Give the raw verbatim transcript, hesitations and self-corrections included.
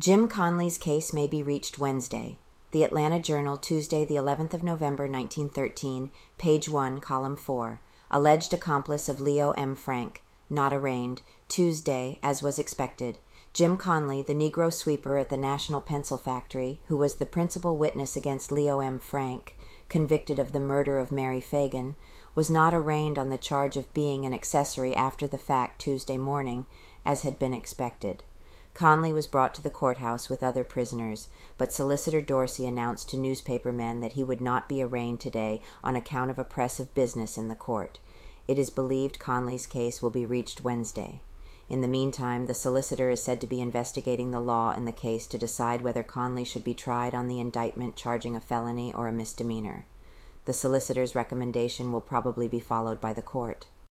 Jim Conley's case may be reached Wednesday. The Atlanta Journal, Tuesday, the eleventh of November, nineteen thirteen, page one, column four. Alleged accomplice of Leo M. Frank, not arraigned. Tuesday, as was expected. Jim Conley, the Negro sweeper at the National Pencil Factory, who was the principal witness against Leo M. Frank, convicted of the murder of Mary Fagan, was not arraigned on the charge of being an accessory after the fact Tuesday morning, as had been expected. Conley was brought to the courthouse with other prisoners, but Solicitor Dorsey announced to newspaper men that he would not be arraigned today on account of a press of business in the court. It is believed Conley's case will be reached Wednesday. In the meantime, the solicitor is said to be investigating the law in the case to decide whether Conley should be tried on the indictment charging a felony or a misdemeanor. The solicitor's recommendation will probably be followed by the court.